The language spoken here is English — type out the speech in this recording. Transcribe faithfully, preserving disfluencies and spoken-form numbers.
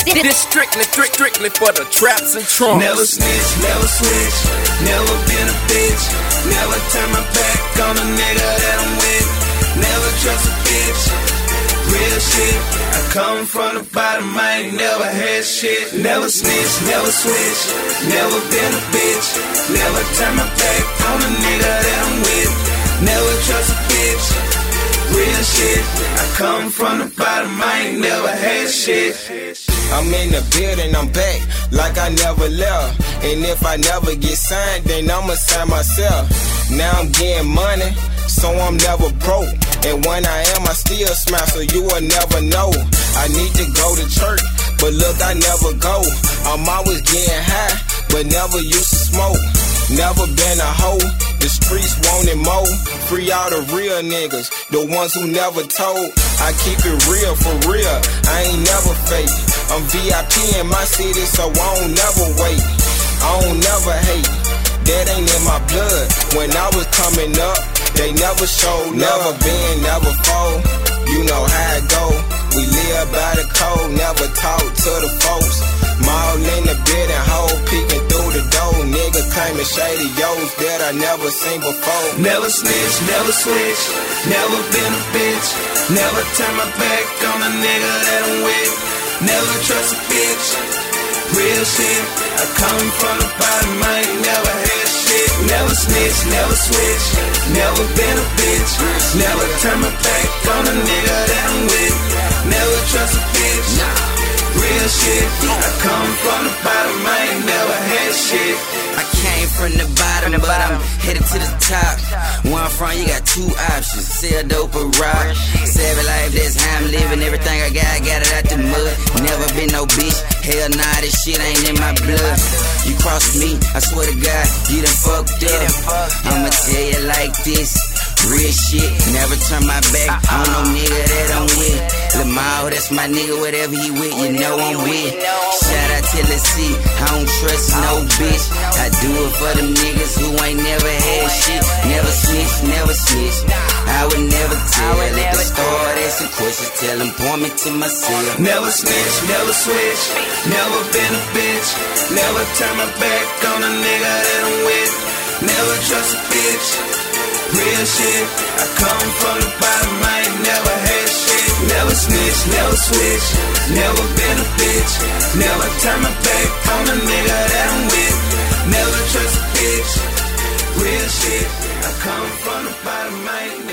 This strictly, strict, strictly for the traps and trunks. Never snitch, never switch, never been a bitch. Never turn my back on a nigga that I'm with. Never trust a bitch, real shit. I come from the bottom, I ain't never had shit. Never snitch, never switch, never been a bitch. Never turn my back on a nigga that I'm with. Never trust a bitch, real shit. I come from the bottom, I ain't never had shit. I'm in the building, I'm back like I never left. And if I never get signed, then I'ma sign myself. Now I'm getting money, so I'm never broke. And when I am, I still smile, so you will never know. I need to go to church, but look, I never go. I'm always getting high, but never used to smoke. Never been a hoe, the streets wanted more. Free all the real niggas, the ones who never told. I keep it real, for real, I ain't never fake. I'm V I P in my city, so I don't never wait. I don't never hate, that ain't in my blood. When I was coming up, they never showed. Never been, never fold, you know how it go. We live by the code, never talk to the folks. Maul in the building, hoe peeking through the door. Nigga claiming shady yo's that I never seen before. Never snitch, never switch, never been a bitch. Never turn my back on a nigga that I'm with. Never trust a bitch, real shit. I come from the bottom, I ain't never had shit. Never snitch, never switch, never been a bitch. Never turn my back on a nigga that I'm with. Never trust a bitch, real shit. I come from the bottom, I ain't never had shit. I came from the bottom, but I'm headed to the top. Where I'm from, you got two options: sell dope or rock. Savage life, that's how I'm living. Everything I got, I got it out the mud. Never been no bitch, hell nah, this shit ain't in my blood. You cross me, I swear to God, you done fucked up. I'ma tell you like this, real shit, never turn my back on no nigga that I'm with. Lamau, that's my nigga, whatever he with, you know I'm with. Shout out to Let's See, I don't trust no bitch. I do it for them niggas who ain't never had shit. Never snitch, never snitch, I would never tell. If the start asking questions, tell them, point me to myself. Never snitch, never switch, never been a bitch. Never turn my back on a nigga that I'm with. Never trust a bitch, real shit. I come from the bottom, I ain't never had shit. Never snitch, never switch, never been a bitch. Never turn my back on a nigga that I'm with. Never trust a bitch, real shit. I come from the bottom, I ain't